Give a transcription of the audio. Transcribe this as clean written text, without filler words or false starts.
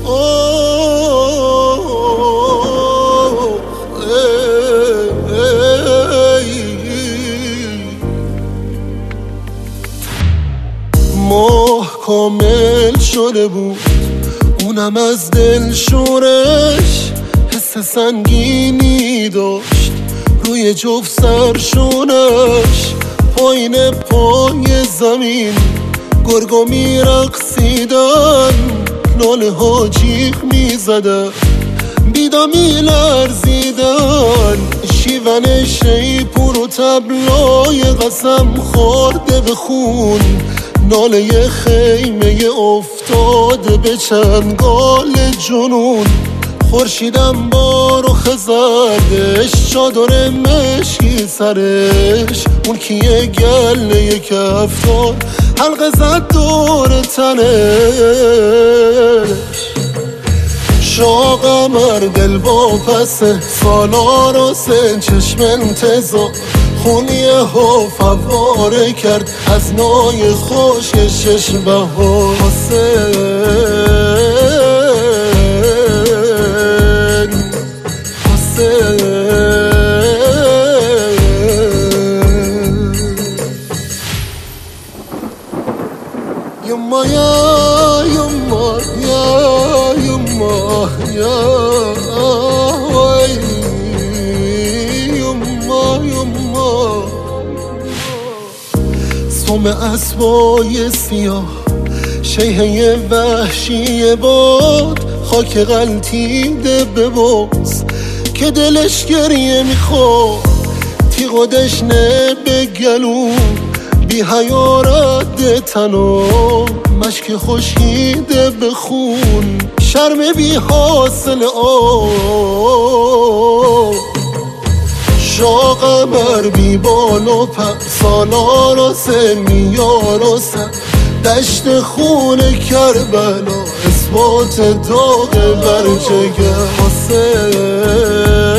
ماه کامل شده بود اونم از دل شورش، حس سنگینی داشت روی جفت سرشونش. پایین پای زمین گرگا میرقصیدن، ناله ها جیغ میزدن، بیدا میلرزیدن. شیون شیپور و تبلای قسم خورده به خون، ناله خیمه افتاده به چنگال جنون. خورشیدم با رخ زردش، چادر مشکی سرش، اون کیه گله کفتار حلقه زد دور تنش. شاه قمر دل با پس سالار و سن چشم انتظار، خونیه ها فواره کرد از نای خوش شش بهار. Yumma ya, yumma ya, yumma ya, ay, yumma yumma. سم اسبای سیاه شیهه وحشی باد، خاک غلطیده ببوس که دلش گریه میخواد. تیغ و دشنه به گلون بی حیارت تنو، مشک خشکیده به خون، شرم بی حاصل شاه قمر بی بال و پر، سالار و سمیار و سر، دشت خون کربلا اثبات داغ بر جگر. حسین